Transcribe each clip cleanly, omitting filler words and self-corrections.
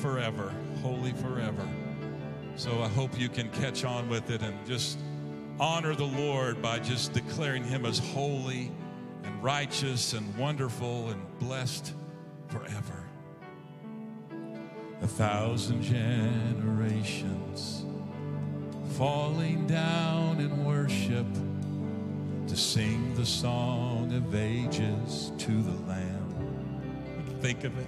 forever, holy forever. So I hope you can catch on with it and just honor the Lord by just declaring him as holy and righteous and wonderful and blessed forever. 1,000 generations falling down in worship to sing the song of ages to the Lamb. Think of it.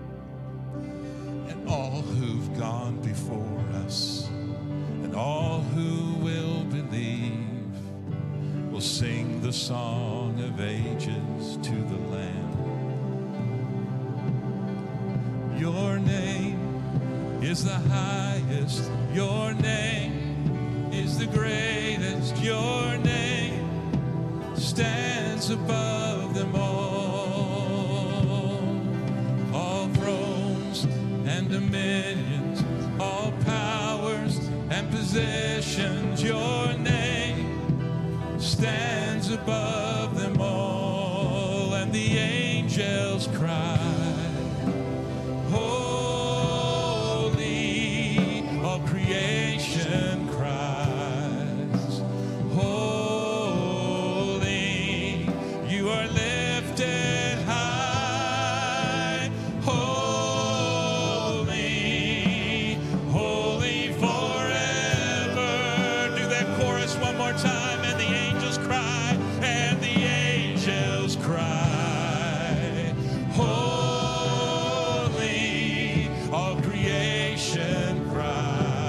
And all who've gone before us and all who will believe will sing the song of ages to the Lamb. Your name is the highest. Your name is the greatest. Your name stands above them all. All thrones and dominions, all powers and positions. Your name stands above them all. And the angels cry, creation cries, holy, you are lifted high, holy, holy forever. Do that chorus one more time, and the angels cry, and the angels cry, holy, all creation cries.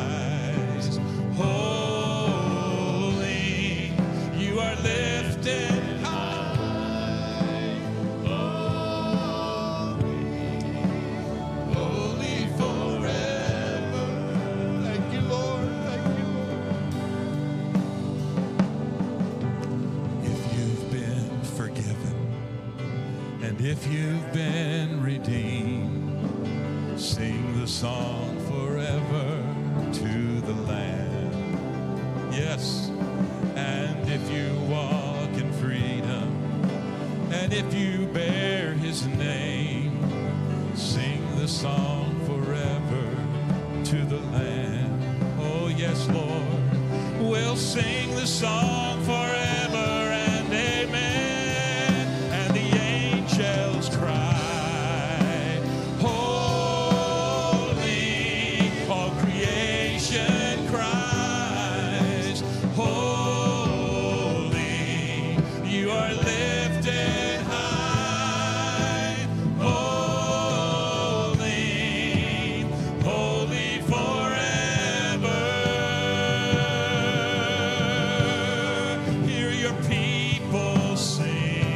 If you've been redeemed, sing the song forever to the Lamb. Yes, and if you walk in freedom, and if you bear his name, sing the song forever to the Lamb. Oh yes, Lord, we'll sing the song forever and amen. Cry, holy, all creation cries, holy, you are lifted high, holy, holy forever. Hear your people sing.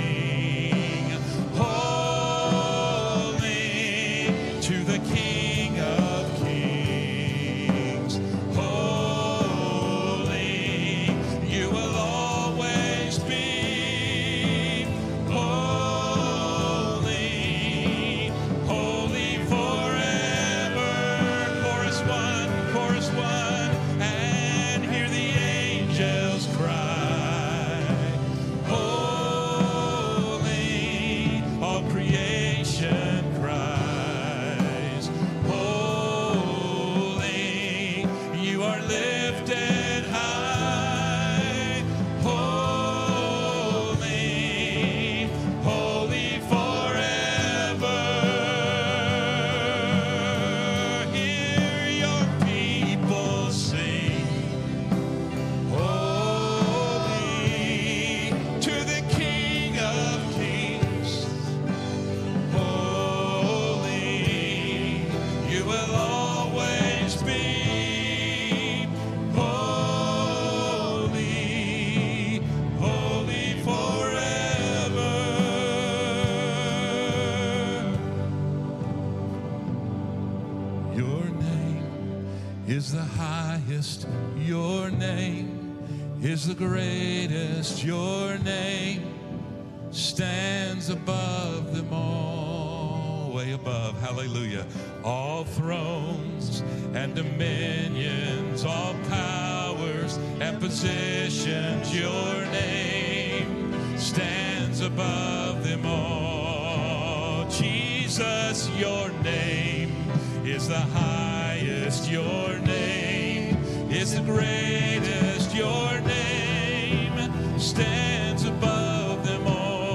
Is the highest, your name is the greatest, your name stands above them all, way above, hallelujah. All thrones and dominions, all powers and positions, your name stands above them all. Jesus, your name is the highest. Your name is the greatest. Your name stands above them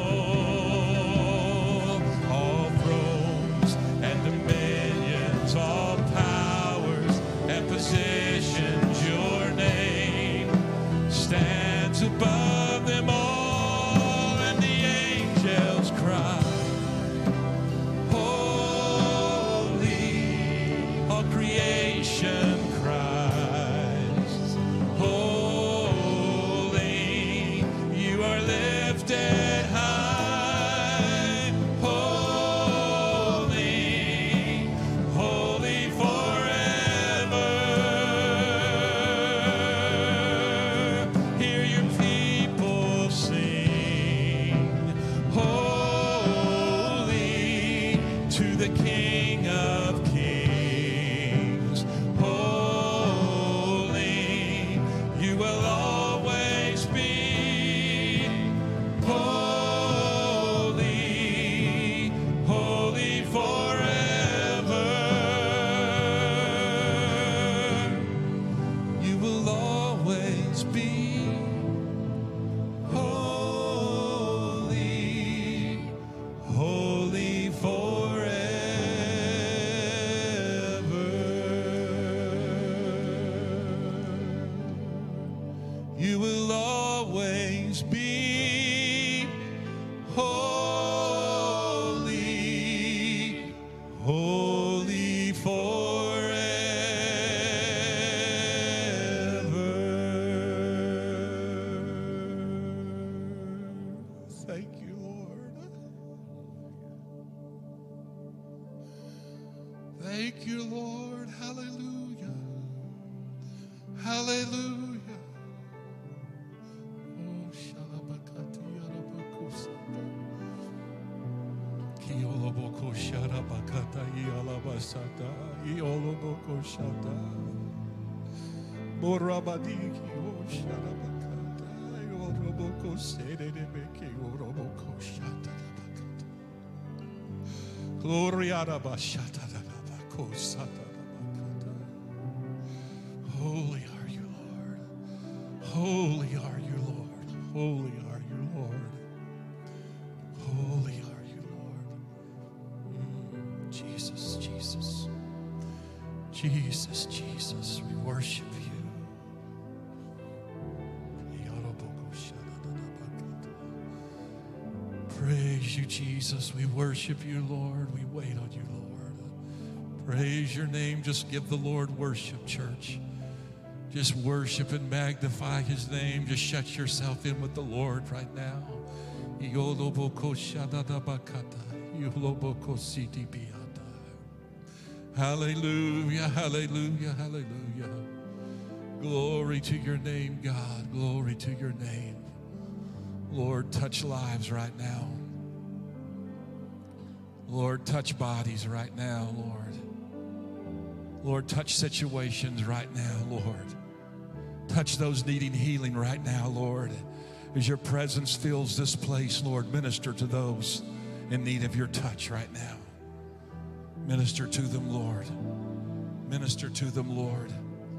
all. All thrones and dominions, all powers and positions, your name stands above them all. And the angels cry, holy. All creation cries, holy. You are lifted high, holy, holy forever. Hear your people sing, holy to the King of Kings. Holy, you will always be. Holy, holy forever. You will always be. Holy, holy forever. You will always be holy, holy forever. Thank you, Lord. Thank you, Lord. Hallelujah. Hallelujah. Oh, shalabakati yalabakusata. Kioloboko sharabakata yalabasata. Ioloboko shata. Borabadiki o sharabakata. Ioloboko sedebeke oroboko shata labakata. Gloria rabashata labako sata labakata. Holy are you, Lord. Holy are you, Lord. Holy are you, Lord. Holy are you, Lord. Jesus, Jesus. Jesus, Jesus, we worship you. Praise you, Jesus. We worship you, Lord. We wait on you, Lord. Praise your name. Just give the Lord worship, church. Just worship and magnify his name. Just shut yourself in with the Lord right now. Hallelujah, hallelujah, hallelujah. Glory to your name, God. Glory to your name. Lord, touch lives right now. Lord, touch bodies right now, Lord. Lord, touch situations right now, Lord. Touch those needing healing right now, Lord. As your presence fills this place, Lord, minister to those in need of your touch right now. Minister to them, Lord. Minister to them, Lord.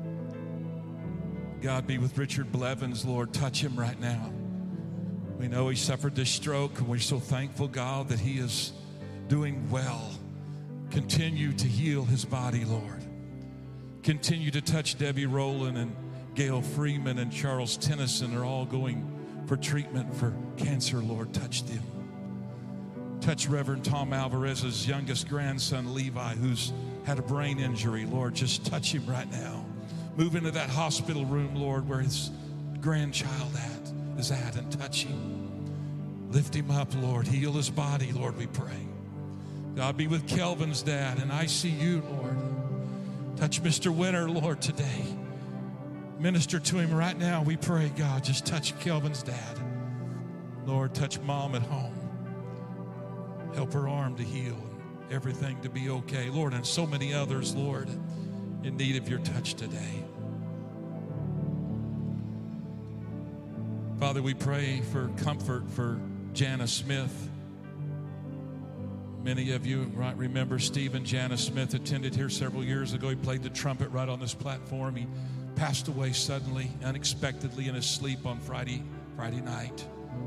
God, be with Richard Blevins, Lord. Touch him right now. We know he suffered this stroke, and we're so thankful, God, that he is doing well. Continue to heal his body, Lord. Continue to touch Debbie Rowland and Gail Freeman and Charles Tennyson are all going for treatment for cancer, Lord. Touch them. Touch Reverend Tom Alvarez's youngest grandson, Levi, who's had a brain injury. Lord, just touch him right now. Move into that hospital room, Lord, where his grandchild is at, and touch him. Lift him up, Lord. Heal his body, Lord, we pray. God, be with Kelvin's dad and ICU, Lord. Touch Mr. Winter, Lord, today. Minister to him right now, we pray, God. Just touch Kelvin's dad. Lord, touch Mom at home. Help her arm to heal and everything to be okay. Lord, and so many others, Lord, in need of your touch today. Father, we pray for comfort for Janice Smith. Many of you might remember Stephen Janice Smith attended here several years ago. He played the trumpet right on this platform. He passed away suddenly, unexpectedly in his sleep on Friday night.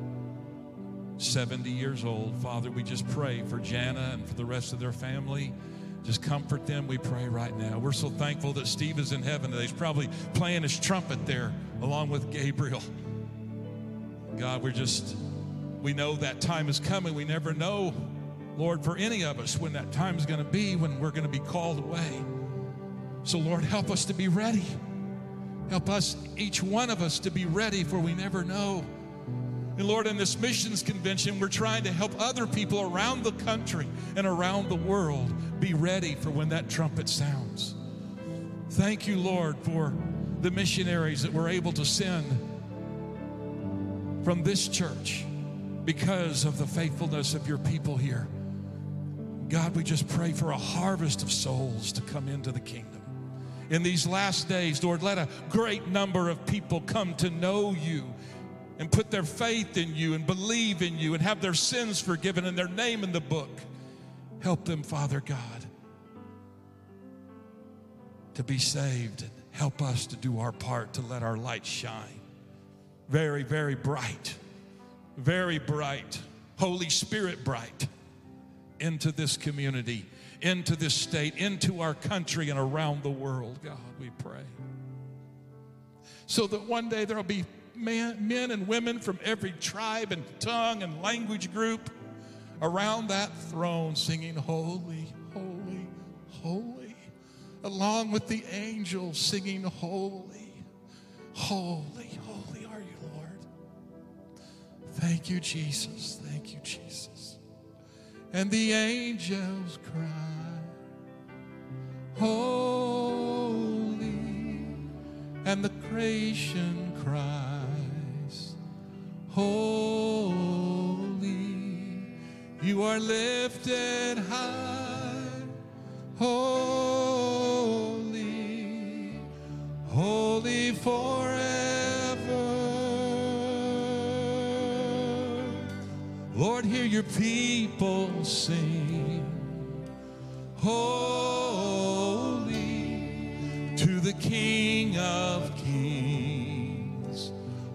70 years old. Father, we just pray for Jana and for the rest of their family. Just comfort them, we pray right now. We're so thankful that Steve is in heaven today. He's probably playing his trumpet there along with Gabriel. God, we know that time is coming. We never know, Lord, for any of us when that time is going to be, when we're going to be called away. So, Lord, help us to be ready. Help us, each one of us, to be ready, for we never know. And Lord, in this missions convention, we're trying to help other people around the country and around the world be ready for when that trumpet sounds. Thank you, Lord, for the missionaries that we're able to send from this church because of the faithfulness of your people here. God, we just pray for a harvest of souls to come into the kingdom. In these last days, Lord, let a great number of people come to know you and put their faith in you and believe in you and have their sins forgiven and their name in the book. Help them, Father God, to be saved, and help us to do our part to let our light shine. Very, very bright, Holy Spirit bright into this community, into this state, into our country and around the world, God, we pray. So that one day there will be men and women from every tribe and tongue and language group around that throne singing, holy, holy, holy, along with the angels singing, holy, holy, holy are you, Lord. Thank you, Jesus. Thank you, Jesus. And the angels cry, holy, and the creation cries, holy, you are lifted high, holy, holy forever. Lord, hear your people sing, holy, to the King of Kings,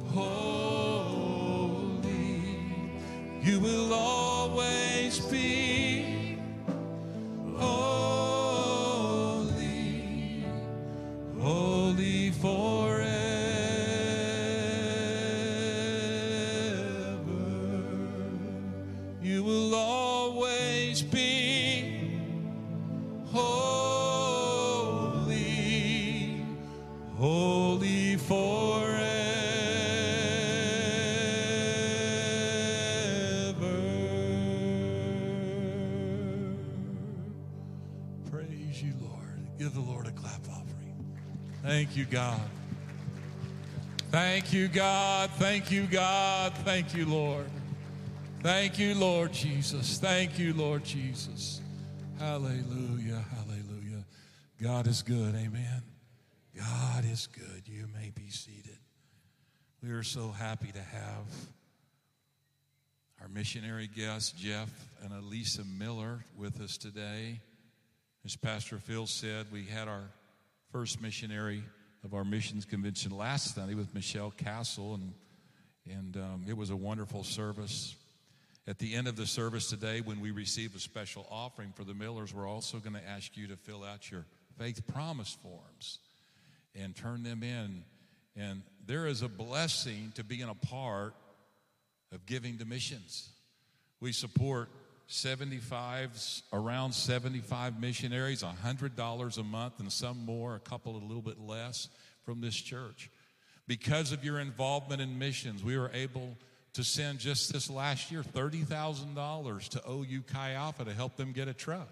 holy, you will always be, holy, holy forever. You will always be holy, holy forever. Praise you, Lord. Give the Lord a clap offering. Thank you, God. Thank you, God. Thank you, God. Thank you, Lord. Thank you, Lord Jesus. Thank you, Lord Jesus. Hallelujah, hallelujah. God is good, amen. God is good. You may be seated. We are so happy to have our missionary guests, Jeff and Elisa Miller, with us today. As Pastor Phil said, we had our first missionary of our missions convention last Sunday with Michelle Castle, and it was a wonderful service. At the end of the service today, when we receive a special offering for the Millers, we're also going to ask you to fill out your faith promise forms and turn them in. And there is a blessing to being a part of giving to missions. We support around 75 missionaries, $100 a month, and some more, a couple a little bit less from this church. Because of your involvement in missions, we were able to send just this last year $30,000 to OU Chi Alpha to help them get a truck.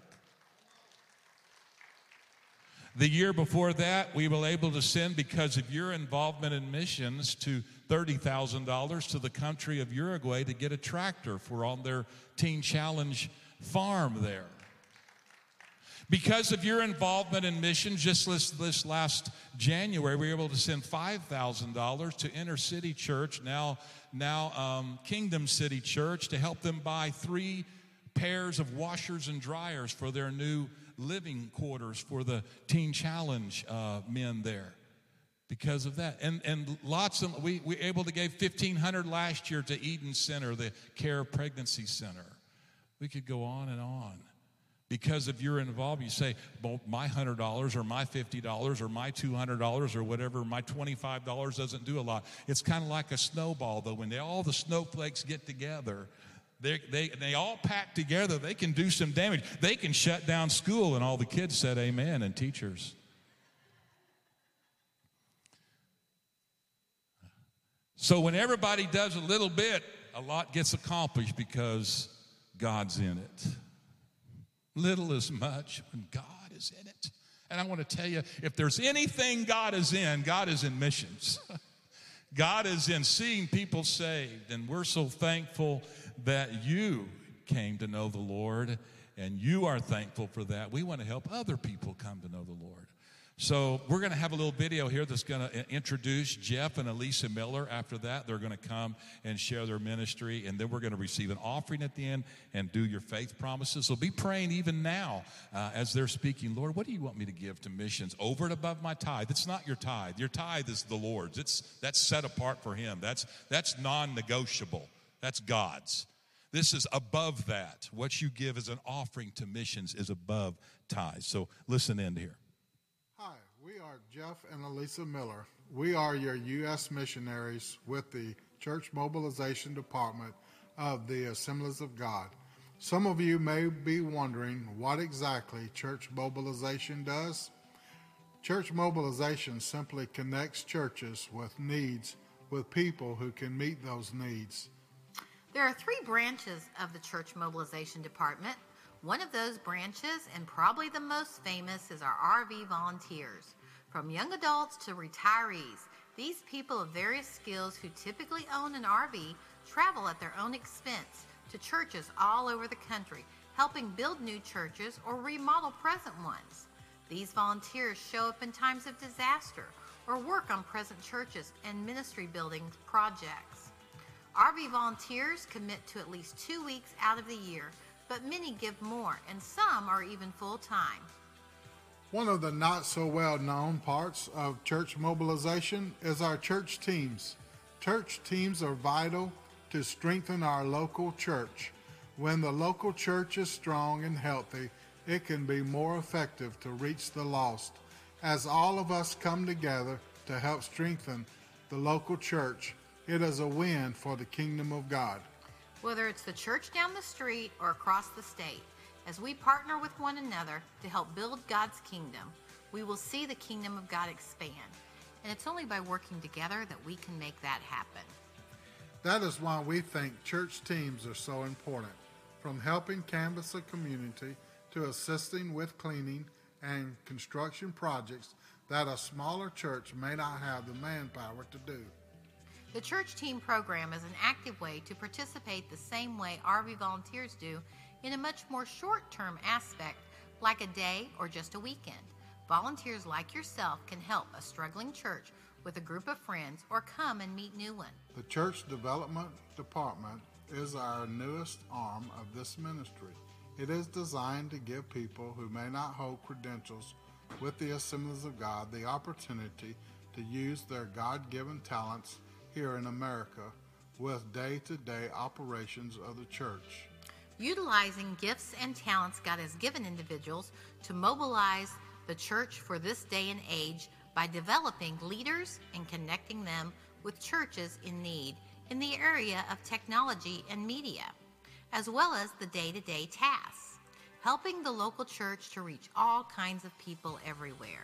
The year before that, we were able to send, because of your involvement in missions, to $30,000 to the country of Uruguay to get a tractor for on their Teen Challenge farm there. Because of your involvement in missions, just this last January, we were able to send $5,000 to Inner City Church, now Kingdom City Church, to help them buy 3 pairs of washers and dryers for their new living quarters for the Teen Challenge men there because of that. And lots of, we were able to give $1,500 last year to Eden Center, the Care Pregnancy Center. We could go on and on. Because if you're involved, you say, well, my $100 or my $50 or my $200 or whatever, my $25 doesn't do a lot. It's kind of like a snowball, though. When all the snowflakes get together, they all pack together, they can do some damage. They can shut down school, and all the kids said amen, and teachers. So when everybody does a little bit, a lot gets accomplished because God's in it. Little is much when God is in it. And I want to tell you, if there's anything God is in missions. God is in seeing people saved. And we're so thankful that you came to know the Lord, and you are thankful for that. We want to help other people come to know the Lord. So we're going to have a little video here that's going to introduce Jeff and Elisa Miller. After that, they're going to come and share their ministry, and then we're going to receive an offering at the end and do your faith promises. So be praying even now as they're speaking. Lord, what do you want me to give to missions over and above my tithe? It's not your tithe. Your tithe is the Lord's. That's set apart for him. That's non-negotiable. That's God's. This is above that. What you give as an offering to missions is above tithe. So listen in here. Hi, we are Jeff and Elisa Miller. We are your U.S. missionaries with the Church Mobilization Department of the Assemblies of God. Some of you may be wondering what exactly church mobilization does. Church mobilization simply connects churches with needs with people who can meet those needs. There are 3 branches of the Church Mobilization Department. One of those branches, and probably the most famous, is our RV volunteers. From young adults to retirees, these people of various skills who typically own an RV travel at their own expense to churches all over the country, helping build new churches or remodel present ones. These volunteers show up in times of disaster or work on present churches and ministry building projects. RV volunteers commit to at least 2 weeks out of the year, but many give more, and some are even full-time. One of the not so well-known parts of church mobilization is our church teams. Church teams are vital to strengthen our local church. When the local church is strong and healthy, it can be more effective to reach the lost. As all of us come together to help strengthen the local church, it is a win for the kingdom of God. Whether it's the church down the street or across the state, as we partner with one another to help build God's kingdom, we will see the kingdom of God expand. And it's only by working together that we can make that happen. That is why we think church teams are so important. From helping canvass a community to assisting with cleaning and construction projects that a smaller church may not have the manpower to do. The church team program is an active way to participate the same way RV volunteers do in a much more short-term aspect, like a day or just a weekend. Volunteers like yourself can help a struggling church with a group of friends or come and meet new ones. The Church Development Department is our newest arm of this ministry. It is designed to give people who may not hold credentials with the Assemblies of God the opportunity to use their God-given talents here in America with day-to-day operations of the church. Utilizing gifts and talents God has given individuals to mobilize the church for this day and age by developing leaders and connecting them with churches in need in the area of technology and media, as well as the day-to-day tasks, helping the local church to reach all kinds of people everywhere.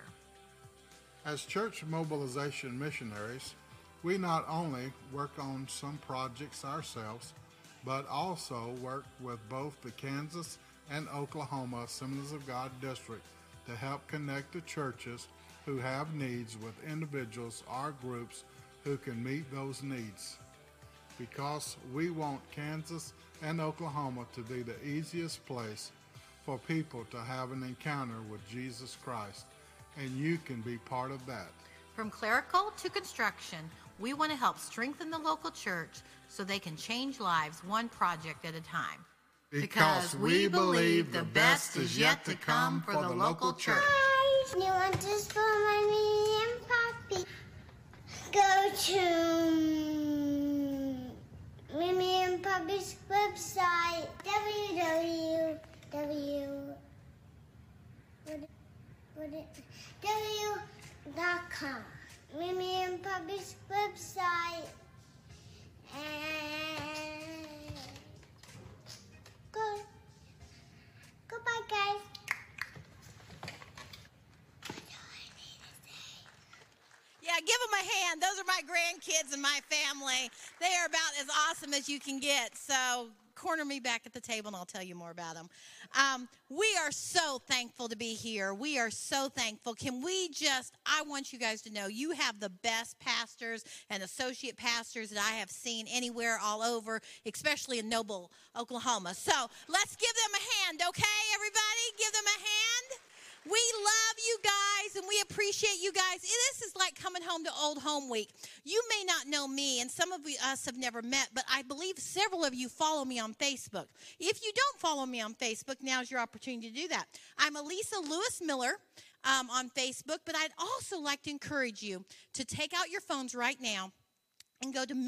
As church mobilization missionaries, we not only work on some projects ourselves, but also work with both the Kansas and Oklahoma Assemblies of God District to help connect the churches who have needs with individuals or groups who can meet those needs. Because we want Kansas and Oklahoma to be the easiest place for people to have an encounter with Jesus Christ, and you can be part of that. From clerical to construction, we want to help strengthen the local church so they can change lives one project at a time. because we believe the best is yet to come for the local church. You want to support Mommy and Papi? Go to Mommy and Papi's website, www.com. Mommy and Papi's website. And goodbye, guys. Yeah, give them a hand. Those are my grandkids and my family. They are about as awesome as you can get. So corner me back at the table and I'll tell you more about them. We are so thankful to be here. We are so thankful. I want you guys to know you have the best pastors and associate pastors that I have seen anywhere all over, especially in Noble, Oklahoma. So let's give them a hand, okay, everybody? Give them a hand. We love you guys, and we appreciate you guys. This is like coming home to Old Home Week. You may not know me, and some of us have never met, but I believe several of you follow me on Facebook. If you don't follow me on Facebook, now's your opportunity to do that. I'm Elisa Lewis Miller on Facebook, but I'd also like to encourage you to take out your phones right now and go to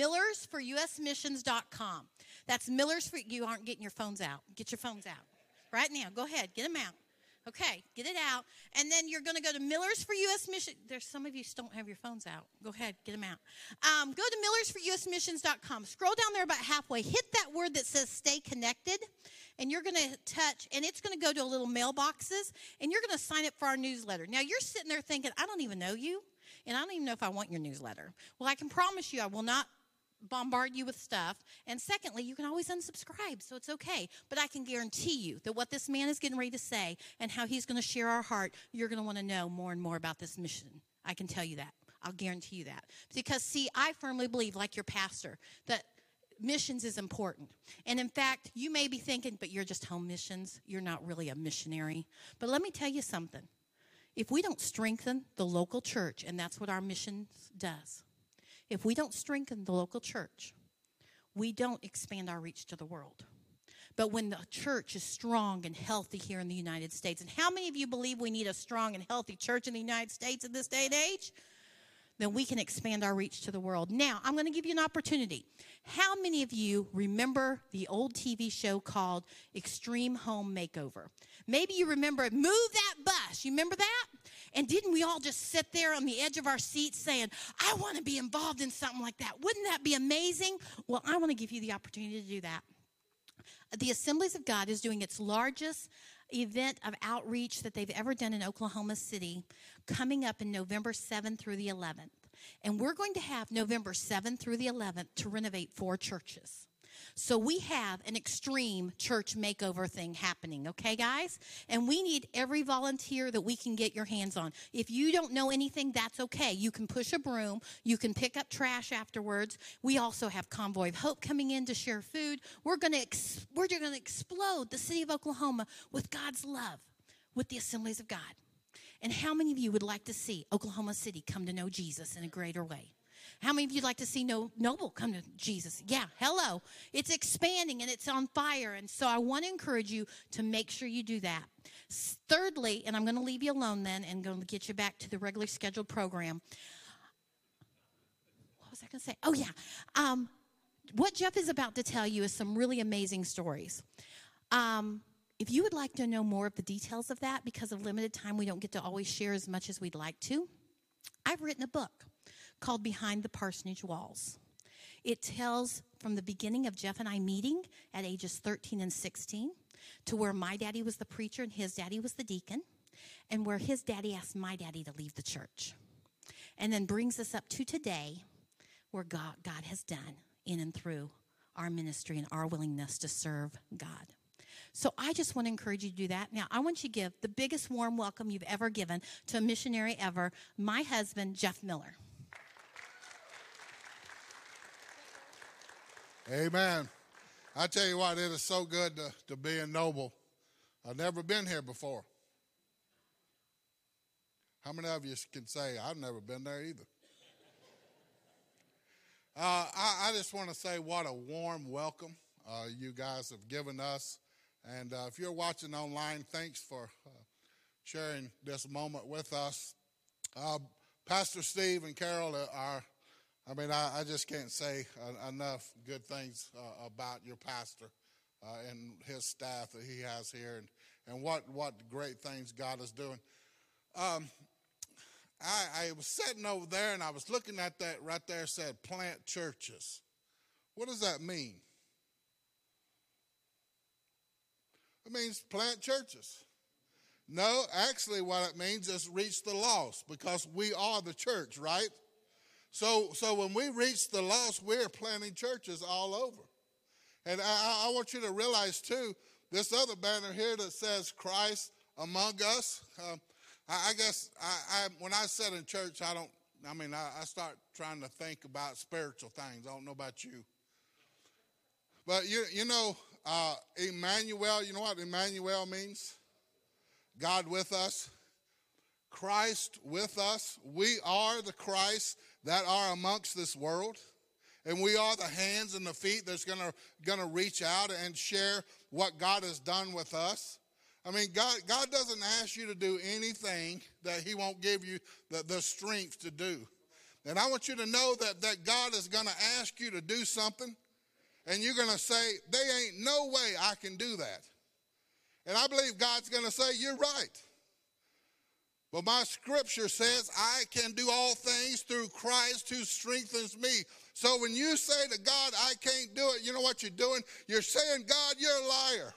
millersforusmissions.com. That's you aren't getting your phones out. Get your phones out right now. Go ahead, get them out. Okay, get it out. And then you're going to go to Millers for U.S. Mission. There's some of you still don't have your phones out. Go ahead, get them out. Go to millersforusmissions.com. Scroll down there about halfway. Hit that word that says stay connected. And you're going to touch, and it's going to go to a little mailboxes. And you're going to sign up for our newsletter. Now, you're sitting there thinking, I don't even know you. And I don't even know if I want your newsletter. Well, I can promise you I will not bombard you with stuff. And secondly, you can always unsubscribe, so it's okay. But I can guarantee you that what this man is getting ready to say and how he's going to share our heart, you're going to want to know more and more about this mission. I can tell you that. I'll guarantee you that. Because, see, I firmly believe, like your pastor, that missions is important. And in fact, you may be thinking, but you're just home missions. You're not really a missionary. But let me tell you something. If we don't strengthen the local church, and that's what our missions does, if we don't strengthen the local church, we don't expand our reach to the world. But when the church is strong and healthy here in the United States, and how many of you believe we need a strong and healthy church in the United States in this day and age? Then we can expand our reach to the world. Now, I'm going to give you an opportunity. How many of you remember the old TV show called Extreme Home Makeover? Maybe you remember Move That Bus. You remember that? And didn't we all just sit there on the edge of our seats saying, I want to be involved in something like that. Wouldn't that be amazing? Well, I want to give you the opportunity to do that. The Assemblies of God is doing its largest event of outreach that they've ever done in Oklahoma City, coming up in November 7th through the 11th. And we're going to have November 7th through the 11th to renovate 4 churches. So we have an extreme church makeover thing happening, okay, guys? And we need every volunteer that we can get your hands on. If you don't know anything, that's okay. You can push a broom. You can pick up trash afterwards. We also have Convoy of Hope coming in to share food. We're going to explode the city of Oklahoma with God's love, with the Assemblies of God. And how many of you would like to see Oklahoma City come to know Jesus in a greater way? How many of you like to see Noble come to Jesus? Yeah, hello. It's expanding and it's on fire. And so I want to encourage you to make sure you do that. Thirdly, and I'm going to leave you alone then and going to get you back to the regularly scheduled program. What was I going to say? Oh, yeah. What Jeff is about to tell you is some really amazing stories. If you would like to know more of the details of that, because of limited time, we don't get to always share as much as we'd like to. I've written a book called Behind the Parsonage Walls. It tells from the beginning of Jeff and I meeting at ages 13 and 16 to where my daddy was the preacher and his daddy was the deacon, and where his daddy asked my daddy to leave the church. And then brings us up to today where God has done in and through our ministry and our willingness to serve God. So I just want to encourage you to do that. Now, I want you to give the biggest warm welcome you've ever given to a missionary ever, my husband, Jeff Miller. Amen. I tell you what, it is so good to be in Noble. I've never been here before. How many of you can say, I've never been there either? I just want to say what a warm welcome you guys have given us And if you're watching online, thanks for sharing this moment with us. Pastor Steve and Carol I just can't say enough good things about your pastor and his staff that he has here, and what great things God is doing. I was sitting over there and I was looking at that right there. It said plant churches. What does that mean? It means plant churches. No, actually what it means is reach the lost, because we are the church, right? So when we reach the lost, we're planting churches all over. And I want you to realize too, this other banner here that says Christ among us, I guess when I sit in church, I start trying to think about spiritual things. I don't know about you. But you know, Emmanuel, you know what Emmanuel means? God with us. Christ with us. We are the Christ that are amongst this world. And we are the hands and the feet that's gonna reach out and share what God has done with us. I mean, God doesn't ask you to do anything that he won't give you the strength to do. And I want you to know that God is going to ask you to do something, and you're going to say, there ain't no way I can do that. And I believe God's going to say, you're right. But my scripture says, I can do all things through Christ who strengthens me. So when you say to God, I can't do it, you know what you're doing? You're saying, God, you're a liar.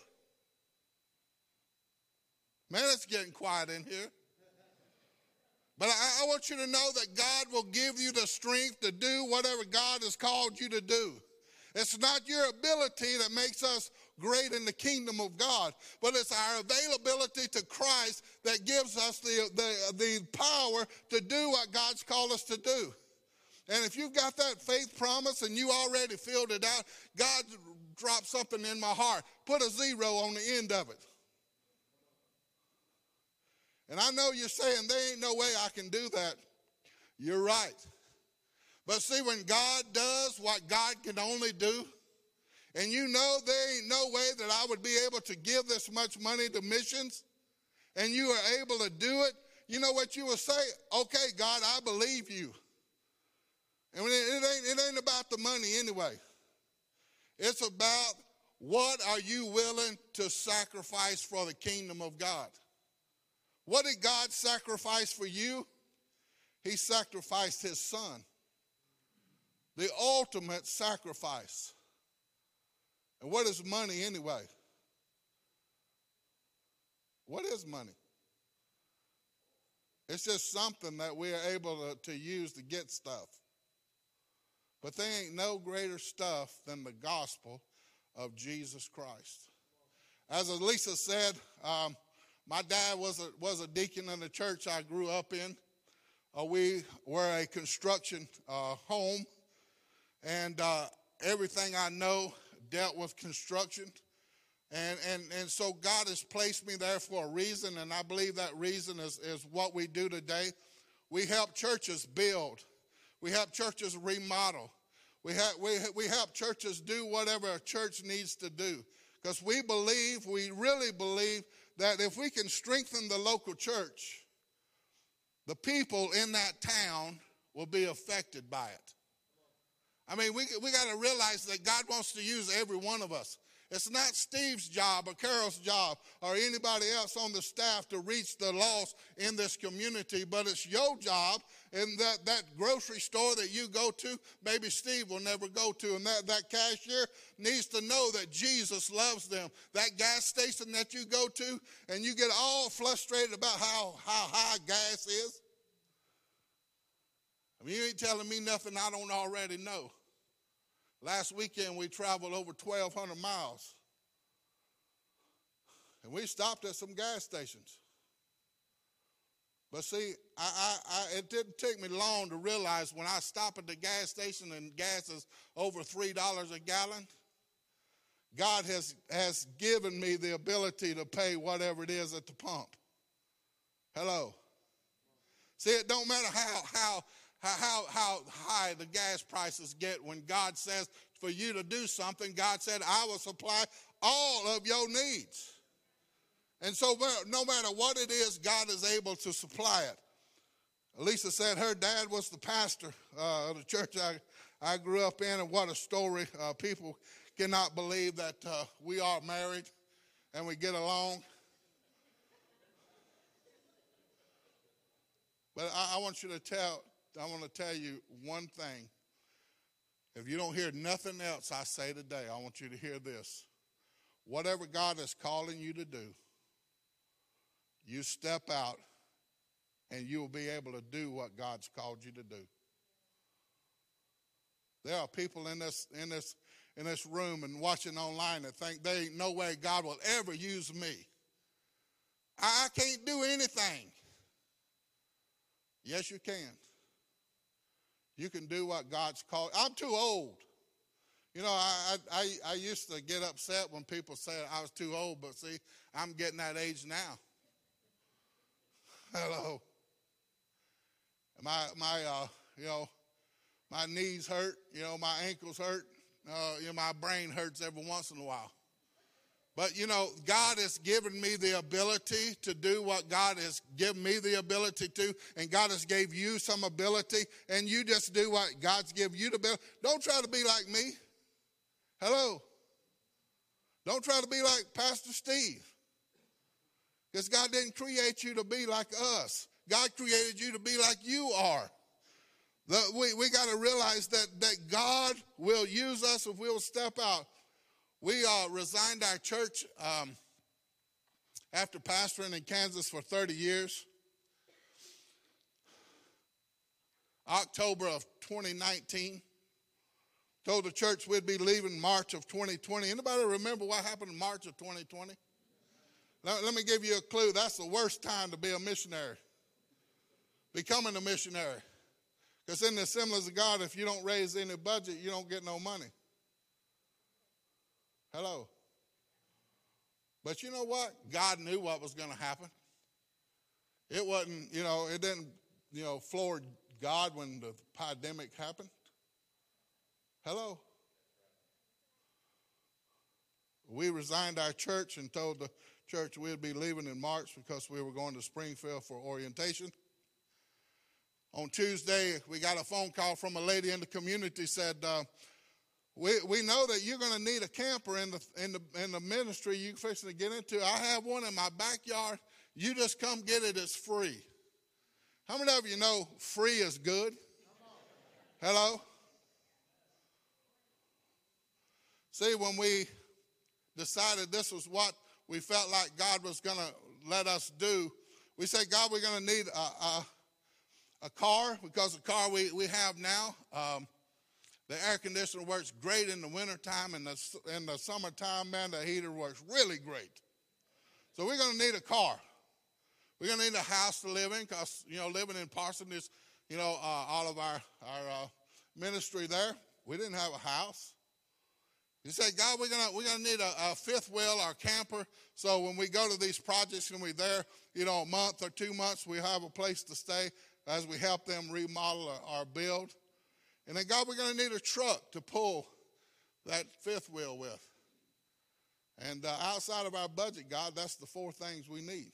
Man, it's getting quiet in here. But I want you to know that God will give you the strength to do whatever God has called you to do. It's not your ability that makes us great in the kingdom of God, but it's our availability to Christ that gives us the power to do what God's called us to do. And if you've got that faith promise and you already filled it out, God dropped something in my heart. Put a 0 on the end of it. And I know you're saying, there ain't no way I can do that. You're right. But see, when God does what God can only do, and you know there ain't no way that I would be able to give this much money to missions, and you are able to do it, you know what you will say? Okay, God, I believe you. And it ain't about the money anyway. It's about what are you willing to sacrifice for the kingdom of God. What did God sacrifice for you? He sacrificed his son. The ultimate sacrifice. And what is money anyway? What is money? It's just something that we are able to use to get stuff. But there ain't no greater stuff than the gospel of Jesus Christ. As Elisa said, my dad was a deacon in the church I grew up in. We were a construction home, and everything I know dealt with construction. And so God has placed me there for a reason, and I believe that reason is what we do today. We help churches build. We help churches remodel. We help churches do whatever a church needs to do. Because we really believe that if we can strengthen the local church, the people in that town will be affected by it. I mean, we got to realize that God wants to use every one of us. It's not Steve's job or Carol's job or anybody else on the staff to reach the lost in this community, but it's your job. And that grocery store that you go to, maybe Steve will never go to, and that cashier needs to know that Jesus loves them. That gas station that you go to and you get all frustrated about how high gas is. I mean, you ain't telling me nothing I don't already know. Last weekend, we traveled over 1,200 miles. And we stopped at some gas stations. But see, it didn't take me long to realize when I stop at the gas station and gas is over $3 a gallon, God has given me the ability to pay whatever it is at the pump. Hello. See, it don't matter how high the gas prices get when God says for you to do something. God said, I will supply all of your needs. And so no matter what it is, God is able to supply it. Lisa said her dad was the pastor of the church I grew up in, and what a story. People cannot believe that we are married and we get along. But I want to tell you one thing. If you don't hear nothing else I say today, I want you to hear this. Whatever God is calling you to do, you step out and you will be able to do what God's called you to do. There are people in this room and watching online that think there ain't no way God will ever use me. I can't do anything. Yes, you can. You can do what God's called. I'm too old. You know, I used to get upset when people said I was too old, but see, I'm getting that age now. Hello. My knees hurt, my ankles hurt, my brain hurts every once in a while. But, God has given me the ability to do what God has given me the ability to, and God has gave you some ability, and you just do what God's given you the ability. Don't try to be like me. Hello. Don't try to be like Pastor Steve, because God didn't create you to be like us. God created you to be like you are. We got to realize that God will use us if we'll step out. We resigned our church after pastoring in Kansas for 30 years. October of 2019. Told the church we'd be leaving March of 2020. Anybody remember what happened in March of 2020? Let me give you a clue. That's the worst time to be a missionary. Becoming a missionary. Because in the Assemblies of God, if you don't raise any budget, you don't get no money. Hello. But you know what? God knew what was going to happen. It wasn't, it didn't, floor God when the pandemic happened. Hello. We resigned our church and told the church we'd be leaving in March because we were going to Springfield for orientation. On Tuesday, we got a phone call from a lady in the community said, we know that you're going to need a camper in the ministry you're fixing to get into. I have one in my backyard. You just come get it. It's free. How many of you know free is good? Hello? See, when we decided this was what we felt like God was going to let us do, we said, God, we're going to need a car, because the car we have now, the air conditioner works great in the wintertime, and in the summertime, man, the heater works really great. So we're going to need a car. We're going to need a house to live in, because, living in Parsons, all of our ministry there, we didn't have a house. You say, God, we're gonna need a fifth wheel or camper, so when we go to these projects and we're there, a month or 2 months, we have a place to stay as we help them remodel or build. And then, God, we're going to need a truck to pull that fifth wheel with. And outside of our budget, God, that's the 4 things we need.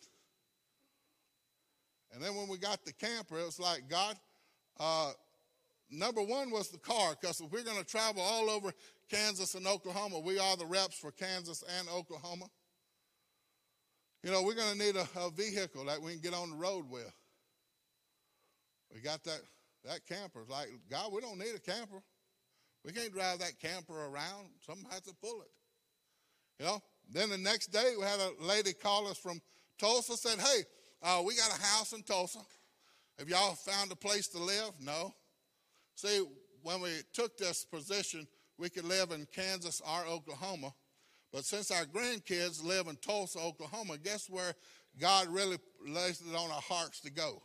And then when we got the camper, it was like, God, number 1 was the car, because if we're going to travel all over Kansas and Oklahoma, we are the reps for Kansas and Oklahoma. We're going to need a vehicle that we can get on the road with. We got that camper. It's like, God, we don't need a camper. We can't drive that camper around. Someone has to pull it. Then the next day, we had a lady call us from Tulsa, said, hey, we got a house in Tulsa. Have y'all found a place to live? No. See, when we took this position, we could live in Kansas or Oklahoma. But since our grandkids live in Tulsa, Oklahoma, guess where God really lays it on our hearts to go?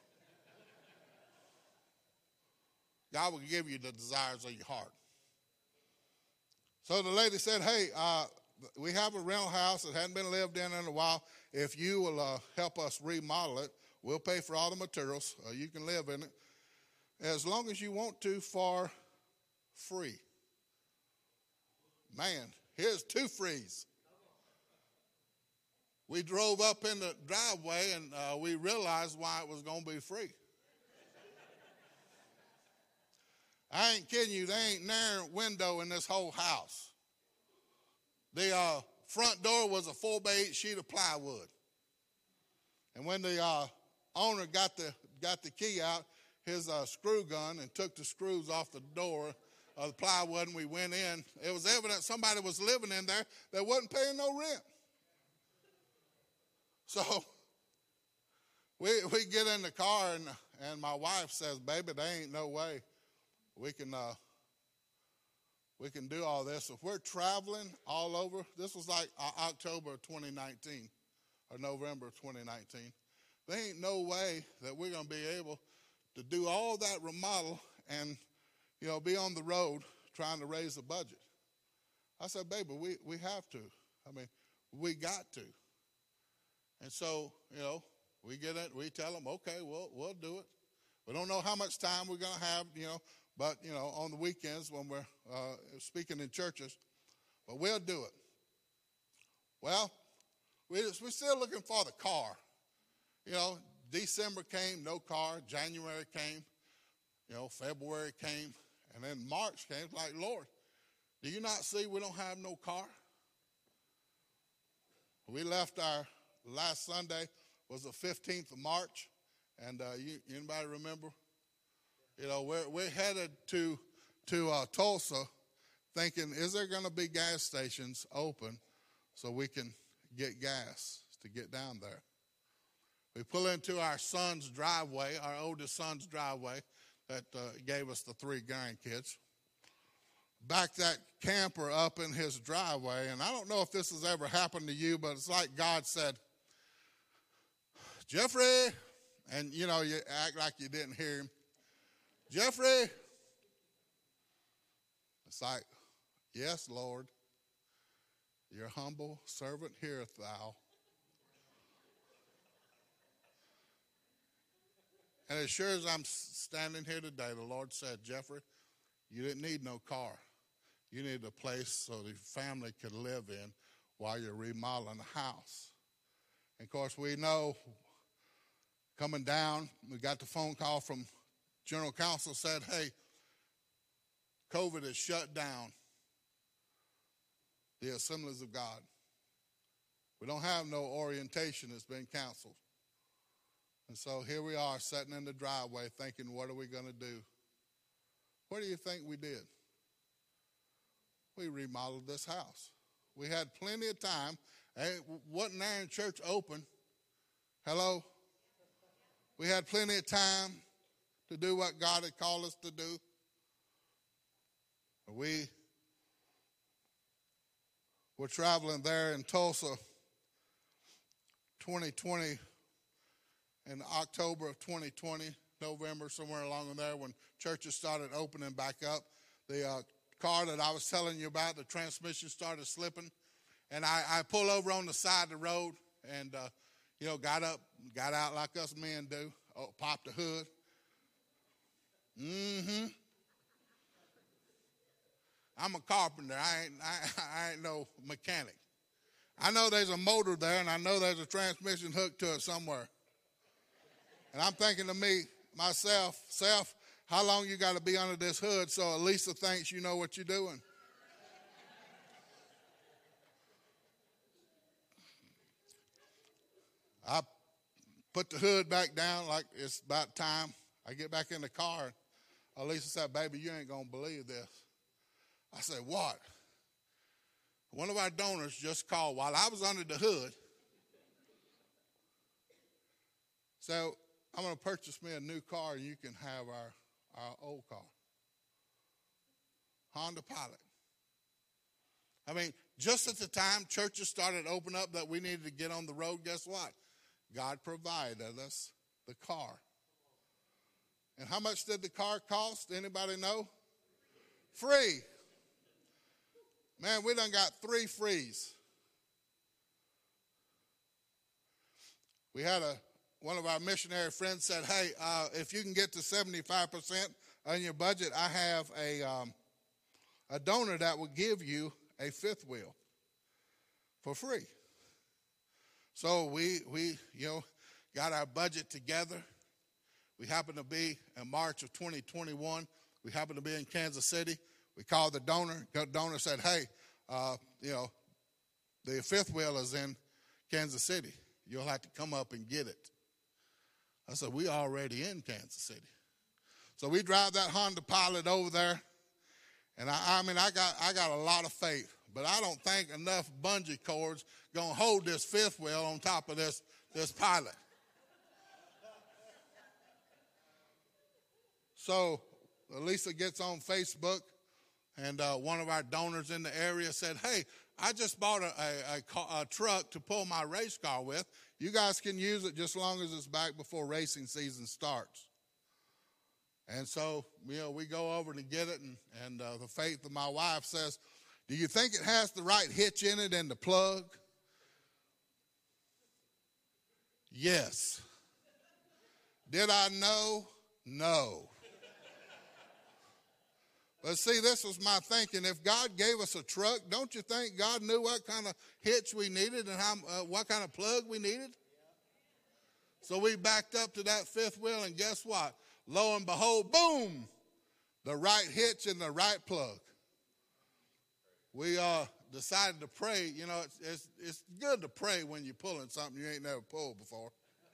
God will give you the desires of your heart. So the lady said, hey, we have a rental house that hadn't been lived in a while. If you will help us remodel it, we'll pay for all the materials. You can live in it as long as you want to for free. Man, here's 2 frees. we drove up in the driveway, and we realized why it was going to be free. I ain't kidding you. There ain't nary window in this whole house. The front door was a 4x8 sheet of plywood. And when the owner got the key out, his screw gun, and took the screws off the door of the plywood, and we went in, it was evident somebody was living in there that wasn't paying no rent. So we get in the car, and my wife says, "Baby, there ain't no way we can do all this. If we're traveling all over," this was like October of 2019 or November of 2019, "there ain't no way that we're going to be able to do all that remodel and, be on the road trying to raise the budget." I said, "Baby, we have to. I mean, we got to." And so, we get it. We tell them, "Okay, we'll do it. We don't know how much time we're going to have, but, on the weekends when we're speaking in churches, but we'll do it." Well, we're still looking for the car. December came, no car. January came, February came, and then March came. It's like, "Lord, do you not see we don't have no car?" We left our last Sunday was the 15th of March, and anybody remember? We're headed to Tulsa, thinking, is there going to be gas stations open so we can get gas to get down there? We pull into our son's driveway, our oldest son's driveway, that gave us the 3 grandkids. Back that camper up in his driveway, and I don't know if this has ever happened to you, but it's like God said, "Jeffrey," and you act like you didn't hear him. "Jeffrey." It's like, "Yes, Lord, your humble servant heareth thou." And as sure as I'm standing here today, the Lord said, "Jeffrey, you didn't need no car. You needed a place so the family could live in while you're remodeling the house." And of course, we know coming down, we got the phone call from General Counsel, said, "Hey, COVID has shut down the Assemblies of God. We don't have no orientation. It's been canceled." And so here we are sitting in the driveway thinking, what are we going to do? What do you think we did? We remodeled this house. We had plenty of time. Wasn't there in church open? Hello? We had plenty of time to do what God had called us to do. We were traveling there in Tulsa 2020, in October of 2020, November, somewhere along in there, when churches started opening back up. The car that I was telling you about, the transmission started slipping, and I pull over on the side of the road and, got out like us men do, popped the hood. I'm a carpenter. I ain't no mechanic. I know there's a motor there, and I know there's a transmission hooked to it somewhere. And I'm thinking to myself, "Self, how long you got to be under this hood so Elisa thinks you know what you're doing?" I put the hood back down like it's about time. I get back in the car. Elisa said, "Baby, you ain't going to believe this." I said, "What?" One of our donors just called while I was under the hood. So, "I'm going to purchase me a new car and you can have our old car." Honda Pilot. I mean, just at the time churches started opening up that we needed to get on the road, guess what? God provided us the car. And how much did the car cost? Anybody know? Free. Man, we done got 3 frees. We had one of our missionary friends said, "Hey, if you can get to 75% on your budget, I have a donor that will give you a 5th wheel for free." So we got our budget together. We happened to be in March of 2021. We happened to be in Kansas City. We called the donor. The donor said, hey, the fifth wheel is in Kansas City. You'll have to come up and get it. I said, we already in Kansas City. So we drive that Honda Pilot over there. And I got a lot of faith, but I don't think enough bungee cords going to hold this fifth wheel on top of this Pilot. So Lisa gets on Facebook, and one of our donors in the area said, hey, I just bought a truck to pull my race car with. You guys can use it just as long as it's back before racing season starts. And so, we go over to get it, and the faith of my wife says, do you think it has the right hitch in it and the plug? Yes. Did I know? No. But see, this was my thinking. If God gave us a truck, don't you think God knew what kind of hitch we needed and what kind of plug we needed? So we backed up to that fifth wheel, and guess what? Lo and behold, boom, the right hitch and the right plug. We decided to pray. It's good to pray when you're pulling something you ain't never pulled before.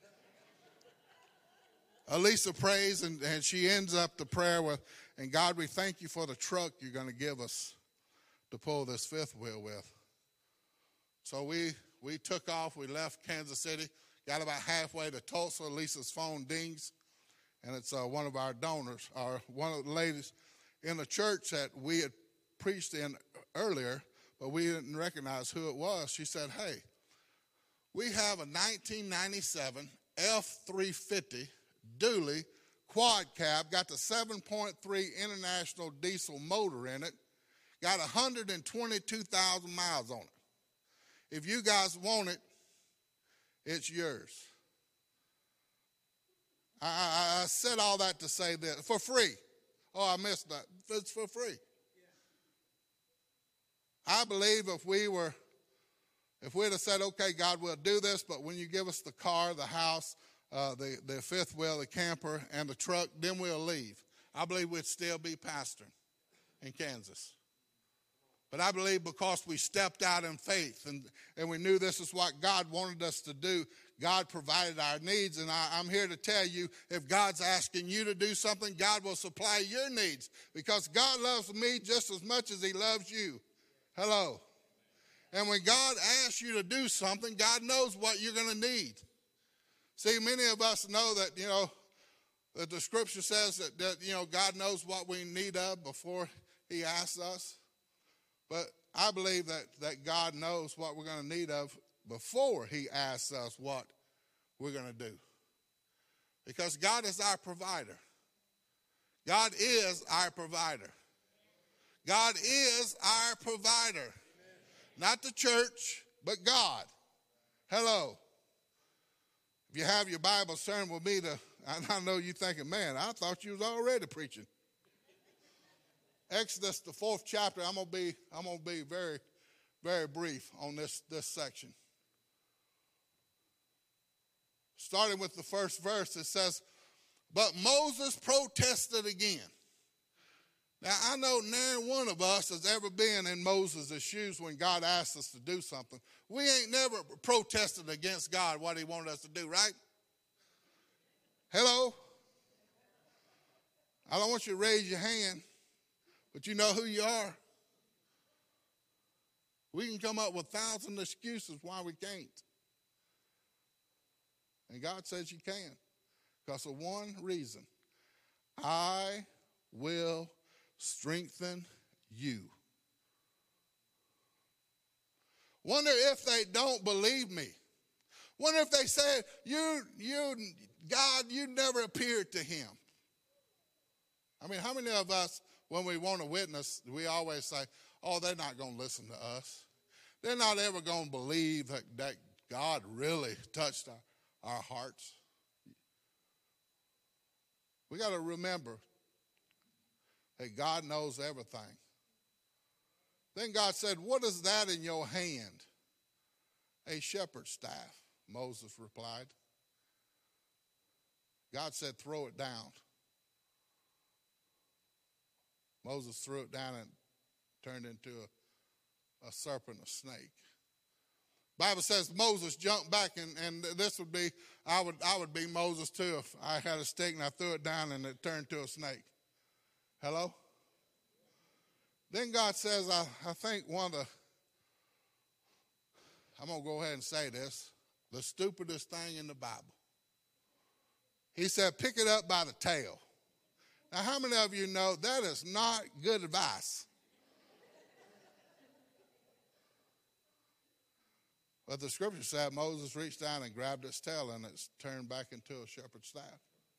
Elisa prays, and she ends up the prayer with, and God, we thank you for the truck you're going to give us to pull this fifth wheel with. So we took off. We left Kansas City, got about halfway to Tulsa. Lisa's phone dings, and it's one of our donors, or one of the ladies in the church that we had preached in earlier, but we didn't recognize who it was. She said, hey, we have a 1997 F-350 dually quad cab, got the 7.3 International diesel motor in it, got 122,000 miles on it. If you guys want it, it's yours. I said all that to say this, for free. Oh, I missed that. It's for free. I believe if we'd have said, okay, God, we'll do this, but when you give us the car, the house, the fifth wheel, the camper, and the truck, then we'll leave. I believe we'd still be pastoring in Kansas. But I believe because we stepped out in faith and we knew this is what God wanted us to do, God provided our needs. And I'm here to tell you, if God's asking you to do something, God will supply your needs, because God loves me just as much as he loves you. Hello. And when God asks you to do something, God knows what you're going to need. See, many of us know that, that the scripture says that God knows what we need of before he asks us. But I believe that God knows what we're going to need of before he asks us what we're going to do. Because God is our provider. God is our provider. God is our provider. Not the church, but God. Hello. If you have your Bible, turn with me to, I know you're thinking, man, I thought you was already preaching. Exodus, the 4th chapter. I'm gonna be very, very brief on this section. Starting with the first verse, it says, but Moses protested again. Now, I know none one of us has ever been in Moses' shoes when God asked us to do something. We ain't never protested against God what he wanted us to do, right? Hello? I don't want you to raise your hand, but you know who you are. We can come up with 1,000 excuses why we can't. And God says you can, because of one reason. I will strengthen you. Wonder if they don't believe me. Wonder if they say, God, you never appeared to him. I mean, how many of us, when we want to witness, we always say, oh, they're not going to listen to us. They're not ever going to believe that God really touched our hearts. We got to remember that God knows everything. Then God said, what is that in your hand? A shepherd's staff. Moses replied. God said, throw it down. Moses threw it down and turned into a serpent, a snake. Bible says Moses jumped back, and this would be, I would be Moses too if I had a stick and I threw it down and it turned to a snake. Hello? Then God says, I think one of the, I'm going to go ahead and say this, the stupidest thing in the Bible. He said, pick it up by the tail. Now, how many of you know that is not good advice? But the scripture said Moses reached down and grabbed its tail, and it's turned back into a shepherd's staff.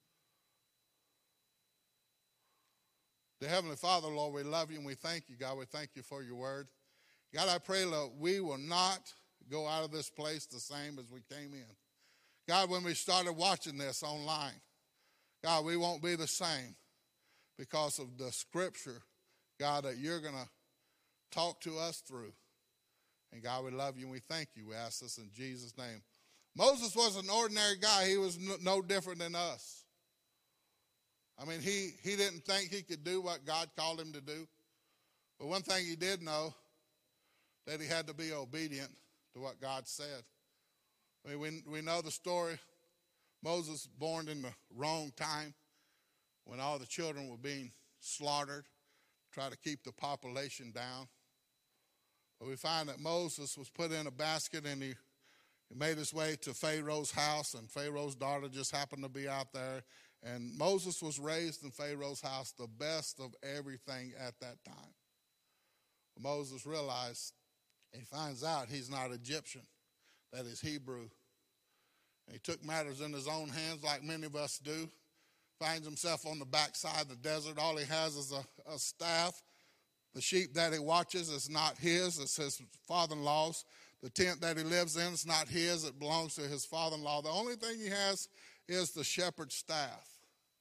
Dear Heavenly Father, Lord, we love you and we thank you, God. We thank you for your word. God, I pray, Lord, we will not go out of this place the same as we came in. God, when we started watching this online, God, we won't be the same because of the scripture, God, that you're going to talk to us through. And God, we love you and we thank you. We ask this in Jesus' name. Moses was an ordinary guy. He was no different than us. I mean, he didn't think he could do what God called him to do. But one thing he did know, that he had to be obedient to what God said. I mean, we know the story. Moses born in the wrong time when all the children were being slaughtered, try to keep the population down. But we find that Moses was put in a basket and he made his way to Pharaoh's house, and Pharaoh's daughter just happened to be out there. And Moses was raised in Pharaoh's house, the best of everything at that time. Moses realized, he finds out he's not Egyptian, that he's Hebrew. And he took matters in his own hands like many of us do. Finds himself on the backside of the desert. All he has is a staff. The sheep that he watches is not his, it's his father-in-law's. The tent that he lives in is not his, it belongs to his father-in-law. The only thing he has is the shepherd's staff.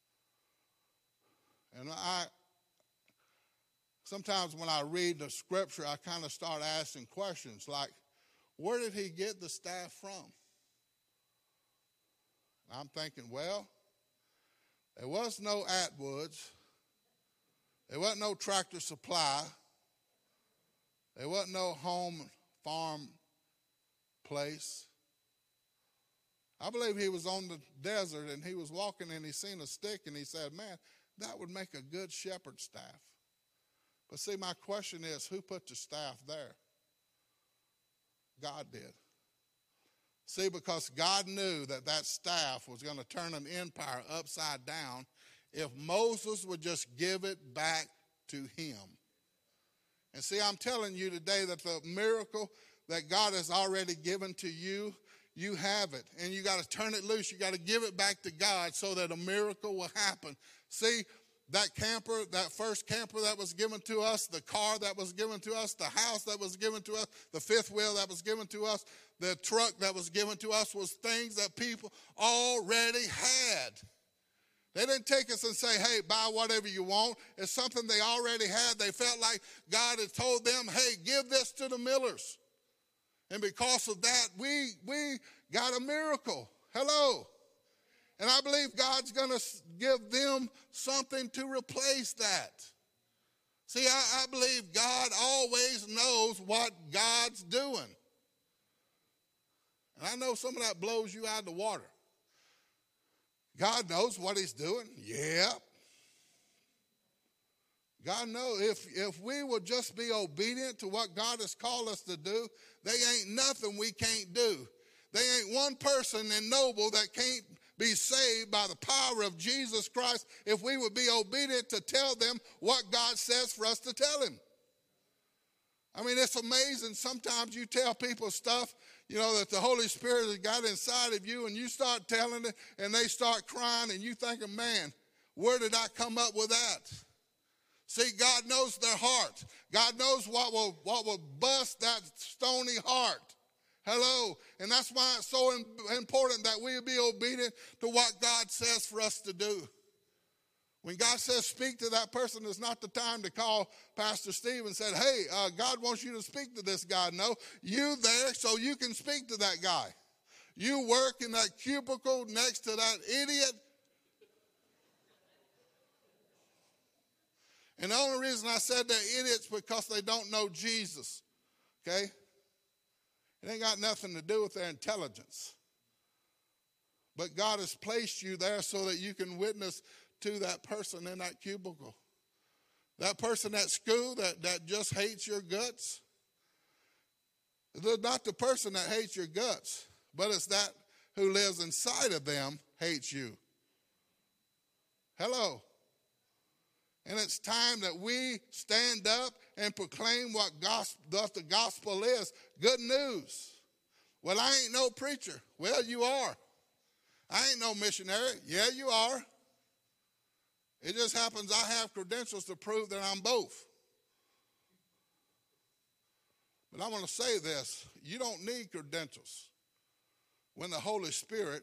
And sometimes when I read the scripture, I kind of start asking questions like, where did he get the staff from? And I'm thinking, well, there was no Atwoods. There wasn't no Tractor Supply. There wasn't no home farm place. I believe he was on the desert and he was walking and he seen a stick and he said, man, that would make a good shepherd's staff. But see, my question is, who put the staff there? God did. See, because God knew that staff was going to turn an empire upside down if Moses would just give it back to him. And see, I'm telling you today that the miracle that God has already given to you, you have it. And you got to turn it loose. You got to give it back to God so that a miracle will happen. See, that camper, that first camper that was given to us, the car that was given to us, the house that was given to us, the fifth wheel that was given to us, the truck that was given to us was things that people already had. They didn't take us and say, hey, buy whatever you want. It's something they already had. They felt like God had told them, hey, give this to the Millers. And because of that, we got a miracle. Hello. And I believe God's going to give them something to replace that. See, I believe God always knows what God's doing. And I know some of that blows you out of the water. God knows what he's doing. Yeah. God knows if we will just be obedient to what God has called us to do, there ain't nothing we can't do. There ain't one person in Noble that can't be saved by the power of Jesus Christ if we would be obedient to tell them what God says for us to tell him. I mean, it's amazing. Sometimes you tell people stuff, you know, that the Holy Spirit has got inside of you, and you start telling it, and they start crying, and you thinking, man, where did I come up with that? See, God knows their heart. God knows what will bust that stony heart. Hello. And that's why it's so important that we be obedient to what God says for us to do. When God says speak to that person, it's not the time to call Pastor Steve and say, hey, God wants you to speak to this guy. No, you there so you can speak to that guy. You work in that cubicle next to that idiot. And the only reason I said they're idiots because they don't know Jesus. Okay? It ain't got nothing to do with their intelligence. But God has placed you there so that you can witness to that person in that cubicle. That person at school that just hates your guts. It's not the person that hates your guts, but it's that who lives inside of them hates you. Hello. And it's time that we stand up and proclaim what the gospel is. Good news. Well, I ain't no preacher. Well, you are. I ain't no missionary. Yeah, you are. It just happens I have credentials to prove that I'm both. But I want to say this. You don't need credentials when the Holy Spirit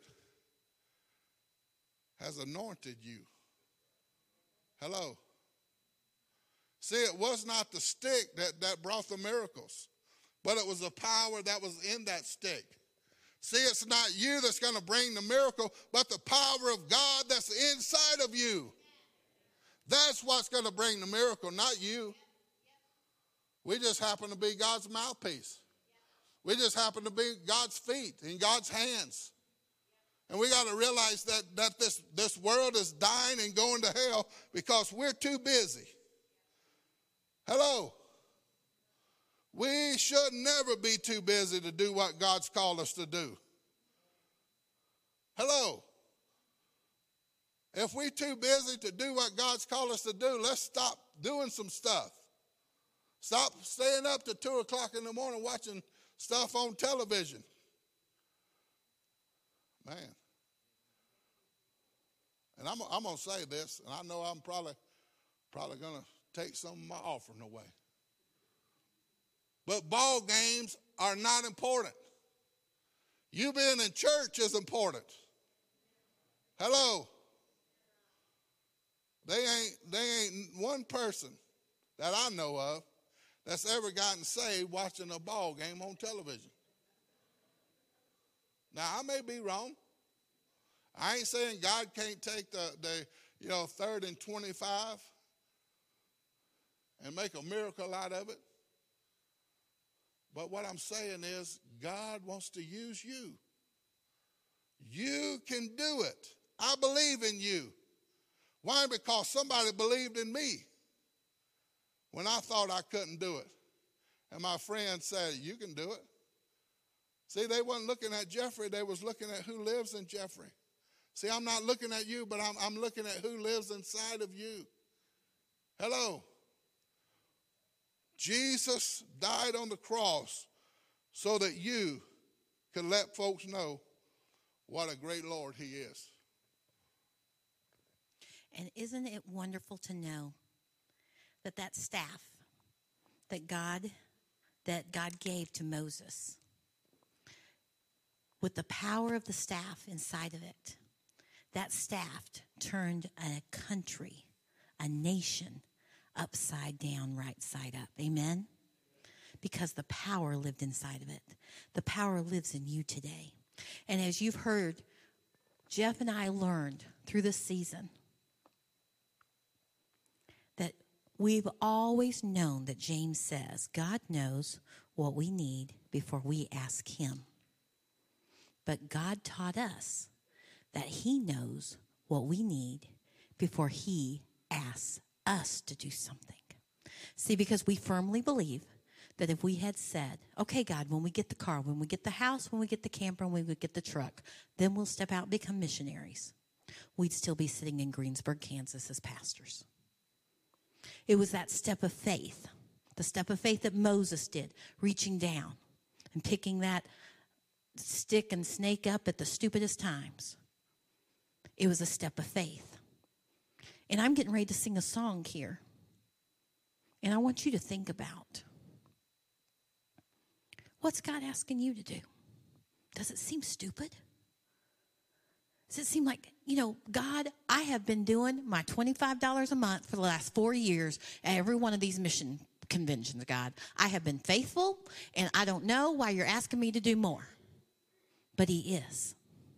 has anointed you. Hello. See, it was not the stick that brought the miracles, but it was the power that was in that stick. See, it's not you that's going to bring the miracle, but the power of God that's inside of you. That's what's going to bring the miracle, not you. We just happen to be God's mouthpiece. We just happen to be God's feet and God's hands. And we got to realize that this world is dying and going to hell because we're too busy. Hello. We should never be too busy to do what God's called us to do. Hello. If we're too busy to do what God's called us to do, let's stop doing some stuff. Stop staying up to 2 o'clock in the morning watching stuff on television. Man. And I'm going to say this, and I know I'm probably going to take some of my offering away. But ball games are not important. You being in church is important. Hello. They ain't one person that I know of that's ever gotten saved watching a ball game on television. Now, I may be wrong. I ain't saying God can't take the 3rd and 25 and make a miracle out of it. But what I'm saying is God wants to use you. You can do it. I believe in you. Why? Because somebody believed in me when I thought I couldn't do it. And my friend said, you can do it. See, they weren't looking at Jeffrey. They was looking at who lives in Jeffrey. See, I'm not looking at you, but I'm looking at who lives inside of you. Hello. Jesus died on the cross so that you could let folks know what a great Lord he is. And isn't it wonderful to know that staff that God gave to Moses, with the power of the staff inside of it, that staff turned a country, a nation, upside down, right side up. Amen? Because the power lived inside of it. The power lives in you today. And as you've heard, Jeff and I learned through this season that we've always known that James says God knows what we need before we ask him. But God taught us that he knows what we need before he asks us to do something. See, because we firmly believe that if we had said, okay, God, when we get the car, when we get the house, when we get the camper, when we get the truck, then we'll step out and become missionaries, we'd still be sitting in Greensburg, Kansas as pastors. It was that step of faith, the step of faith that Moses did, reaching down and picking that stick and snake up at the stupidest times. It was a step of faith. And I'm getting ready to sing a song here. And I want you to think about, what's God asking you to do? Does it seem stupid? Does it seem like, God, I have been doing my $25 a month for the last 4 years at every one of these mission conventions, God. I have been faithful, and I don't know why you're asking me to do more. but he is.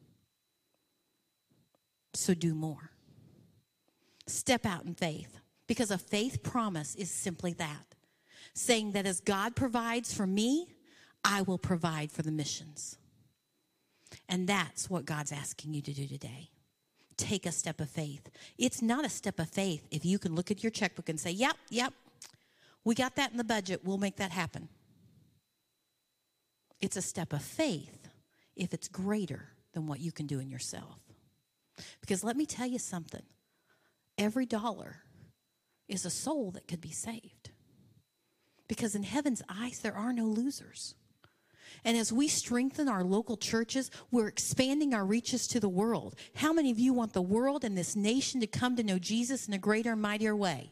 So do more. Step out in faith, because a faith promise is simply that, saying that as God provides for me, I will provide for the missions. And that's what God's asking you to do today. Take a step of faith. It's not a step of faith if you can look at your checkbook and say, yep, we got that in the budget. We'll make that happen. It's a step of faith if it's greater than what you can do in yourself. Because let me tell you something. Every dollar is a soul that could be saved. Because in heaven's eyes, there are no losers. And as we strengthen our local churches, we're expanding our reaches to the world. How many of you want the world and this nation to come to know Jesus in a greater and mightier way?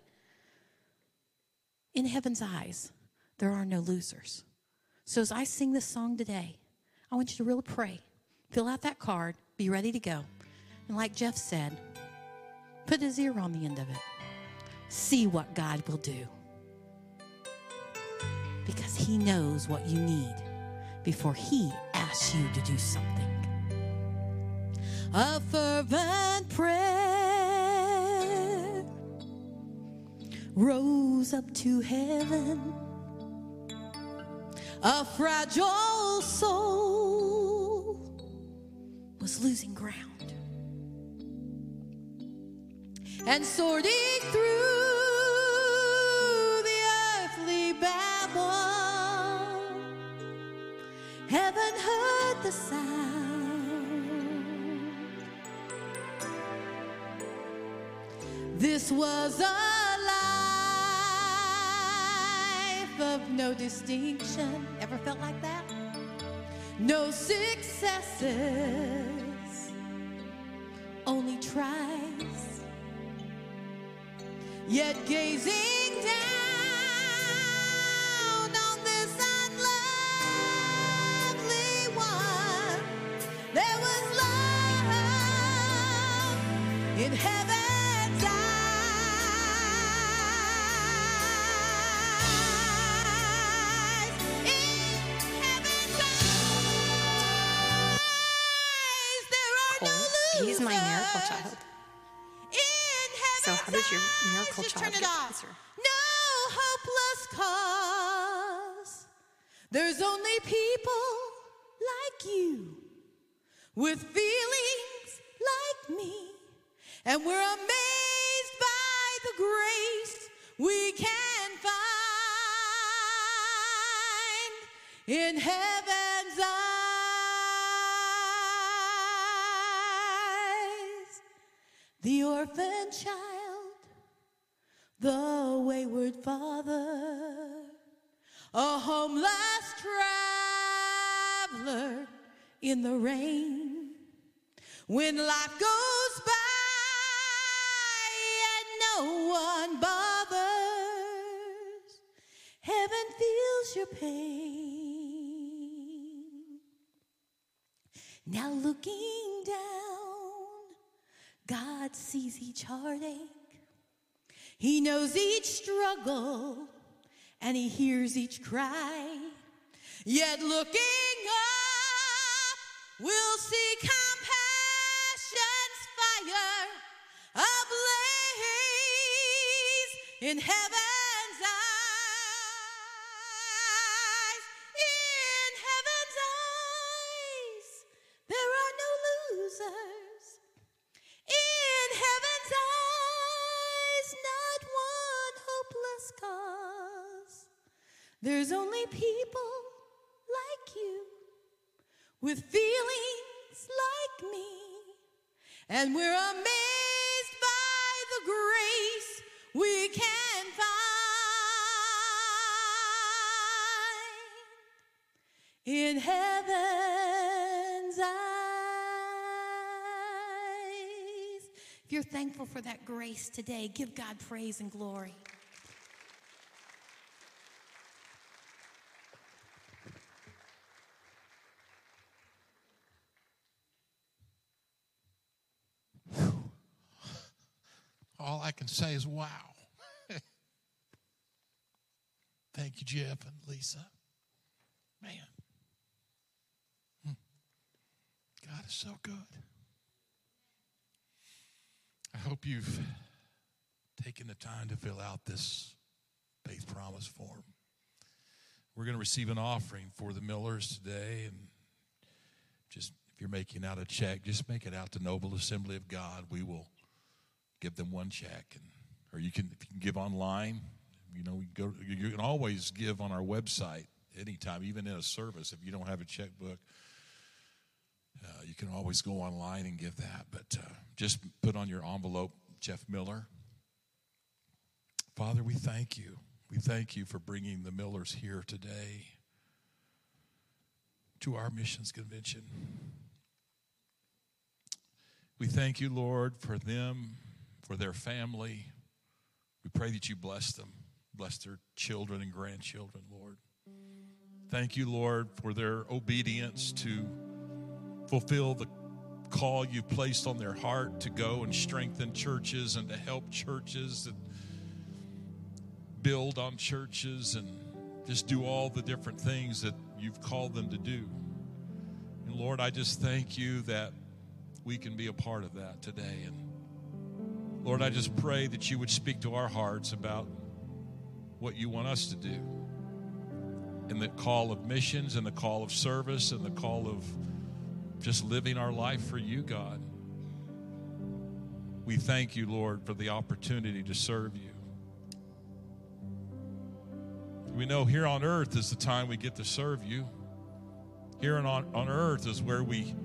In heaven's eyes, there are no losers. So as I sing this song today, I want you to really pray. Fill out that card. Be ready to go. And like Jeff said, put his ear on the end of it. See what God will do. Because he knows what you need before he asks you to do something. A fervent prayer rose up to heaven. A fragile soul was losing ground. And sorting through the earthly babble, heaven heard the sound. This was a life of no distinction. Ever felt like that? No successes, only tries. Yet gazing down on this unlovely one, there was love in heaven's eyes. In heaven's eyes, there are no losers. He's my miracle child. So how does your miracle child get cancer? No hopeless cause. There's only people like you with feelings like me. And we're amazed by the grace we can find in heaven's eyes. The orphan child, the wayward father, a homeless traveler in the rain. When life goes by and no one bothers, heaven feels your pain. Now looking down, God sees each heartache. He knows each struggle, and he hears each cry. Yet looking up, we'll see compassion's fire ablaze in heaven's eyes. In heaven's eyes, there are no losers. In heaven's eyes, not one hopeless cause. There's only people like you with feelings like me. And we're amazed by the grace we can find in heaven's eyes. If you're thankful for that grace today, give God praise and glory. All I can say is wow. Thank you, Jeff and Lisa. Man. God is so good. I hope you've taken the time to fill out this faith promise form. We're going to receive an offering for the Millers today, and just if you're making out a check, just make it out to Noble Assembly of God. We will give them one check, or if you can give online. You can always give on our website anytime, even in a service. If you don't have a checkbook, you can always go online and give that. But just put on your envelope, Jeff Miller. Father, we thank you. We thank you for bringing the Millers here today to our missions convention. We thank you, Lord, for them, for their family. We pray that you bless them, bless their children and grandchildren, Lord. Thank you, Lord, for their obedience to fulfill the call you've placed on their heart to go and strengthen churches and to help churches and build on churches and just do all the different things that you've called them to do. And Lord, I just thank you that we can be a part of that today. And Lord, I just pray that you would speak to our hearts about what you want us to do. And the call of missions and the call of service and the call of just living our life for you, God. We thank you, Lord, for the opportunity to serve you. We know here on earth is the time we get to serve you. Here on earth is where we,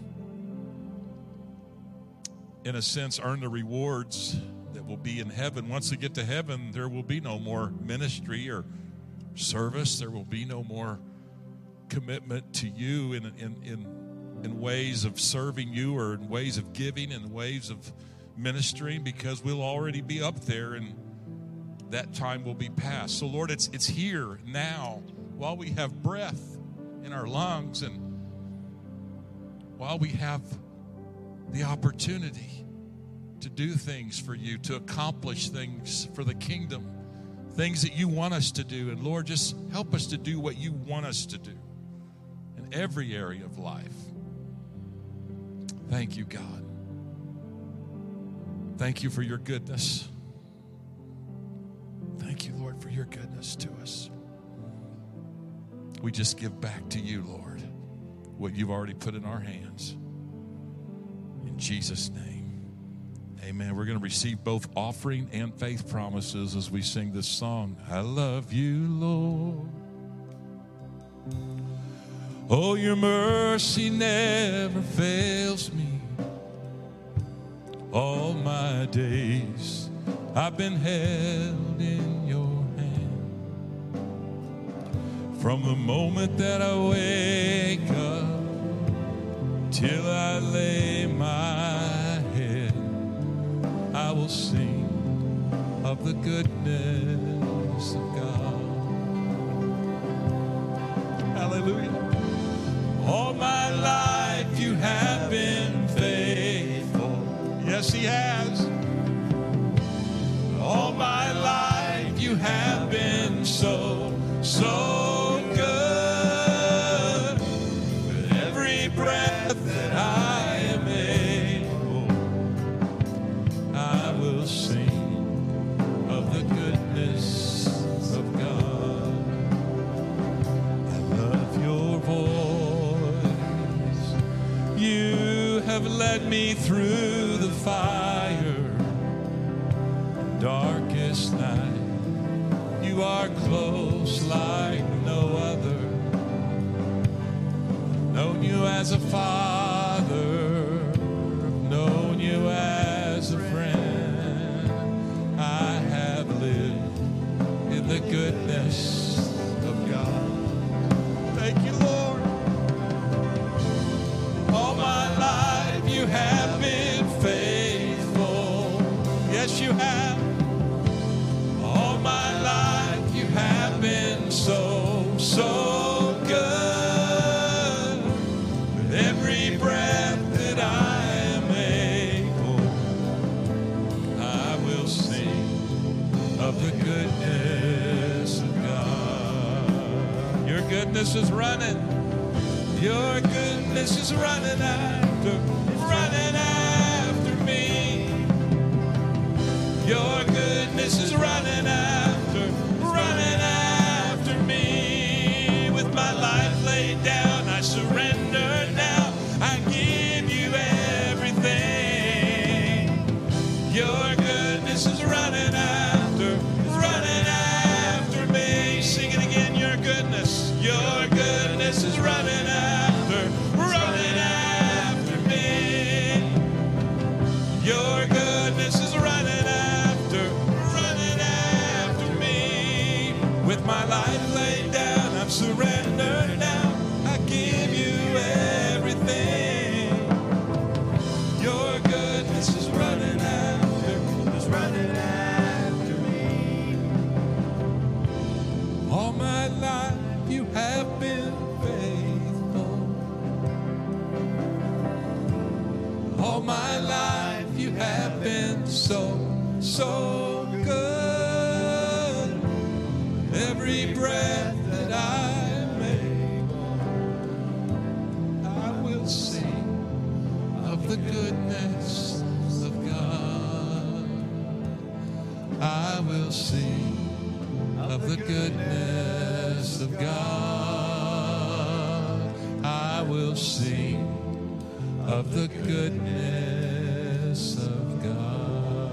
in a sense, earn the rewards that will be in heaven. Once we get to heaven, there will be no more ministry or service. There will be no more commitment to you in ways of serving you or in ways of giving and ways of ministering, because we'll already be up there and that time will be past. So Lord, it's here now while we have breath in our lungs and while we have the opportunity to do things for you, to accomplish things for the kingdom, things that you want us to do. And Lord, just help us to do what you want us to do in every area of life. Thank you, God. Thank you for your goodness. Thank you, Lord, for your goodness to us. We just give back to you, Lord, what you've already put in our hands. In Jesus' name, amen. We're going to receive both offering and faith promises as we sing this song. I love you, Lord. Oh, your mercy never fails me. All my days I've been held in your hand. From the moment that I wake up till I lay my head, I will sing of the goodness of God. Hallelujah. All my life you have been faithful. Yes, he has. All my life you have been so good. With every breath that I am able, I will sing of the goodness of God. I love your voice. You have led me through the fire, darkest night. You are close like no other. Known you as a father, known you as a friend. I have lived in the goodness of God. Thank you, Lord. All my life you have been faithful. Yes, you have. All my life you have been so good. With every breath that I am able, I will sing of the goodness of God. Your goodness is running Your goodness is running after me. Your goodness is running after me. With my life laid down, I surrender now. I give you everything. Your goodness is running after me. Sing it again, your goodness is running after me. Your goodness is running after me. With my life laid down, I'm surrendered now. I give you everything. Your goodness is running after me. All my life you have been faithful. All my life you have been so good. Every breath that I make, I will sing of the goodness of God. I will sing of the goodness of God. I will sing of the goodness of God.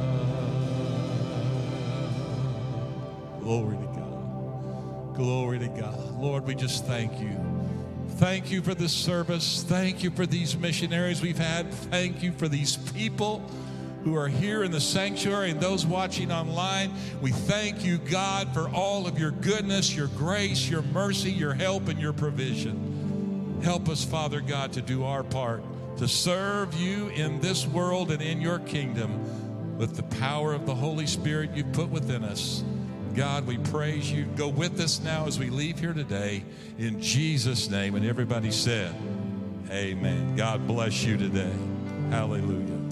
Glory to God. Glory to God. Lord, we just thank you. Thank you for this service. Thank you for these missionaries we've had. Thank you for these people who are here in the sanctuary and those watching online. We thank you, God, for all of your goodness, your grace, your mercy, your help, and your provision. Help us, Father God, to do our part, to serve you in this world and in your kingdom with the power of the Holy Spirit you've put within us. God, we praise you. Go with us now as we leave here today in Jesus' name. And everybody said, amen. God bless you today. Hallelujah.